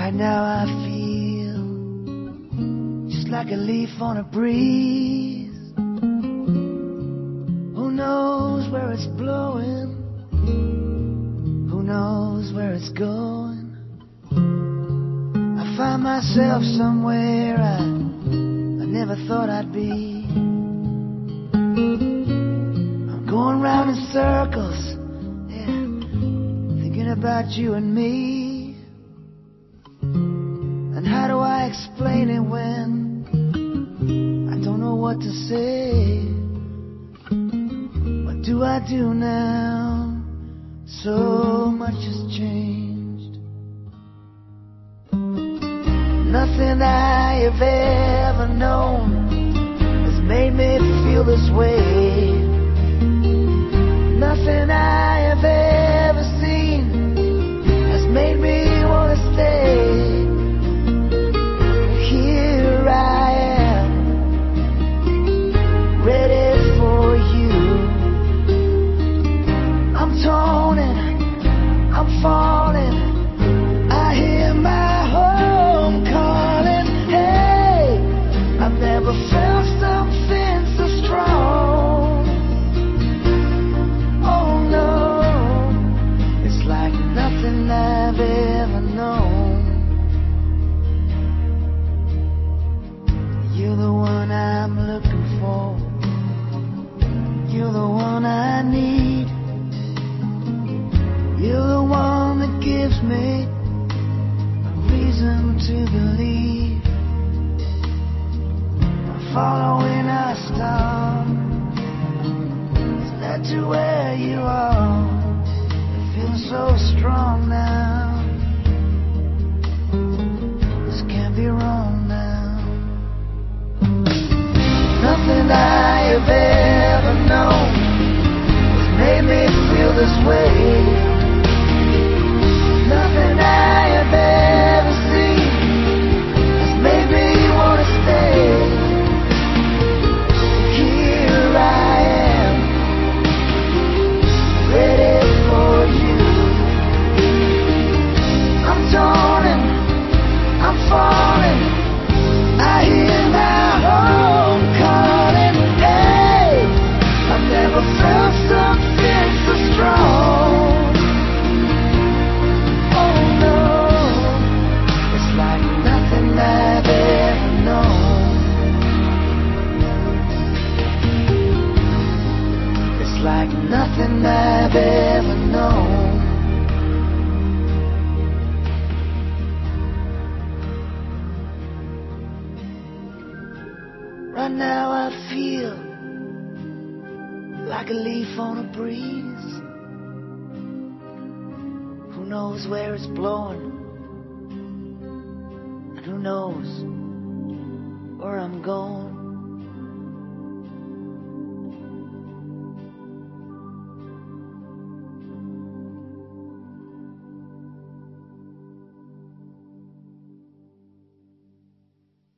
Right now I feel just like a leaf on a breeze. Who knows where it's blowing? Who knows where it's going? I find myself somewhere I never thought I'd be. I'm going round in circles, yeah, thinking about you and me. And how do I explain it when I don't know what to say? What do I do now? So much has changed. Nothing I have ever known has made me feel this way. Nothing I have ever seen has made me want to stay. Here I am, ready for you. I'm torn and I'm falling. I hear my home calling. Hey, I've never felt something so strong. Oh no, it's like nothing I've ever known. You're the one I'm looking for. You're the one I need. You're the one that gives me a reason to believe. I'm following our star. It's led to where you are. It feels so strong now. This can't be wrong now. Nothing I have ever known has made me feel this way. Nothing I have ever seen has made me want to stay. Here I am, ready for you. I'm torn and I'm falling. I hear my home calling. Hey, I've never felt something so strong. Oh no, it's like nothing I've ever known. It's like nothing I've ever known. Right now I feel like a leaf on a breeze. Who knows where it's blowing? And who knows where I'm going?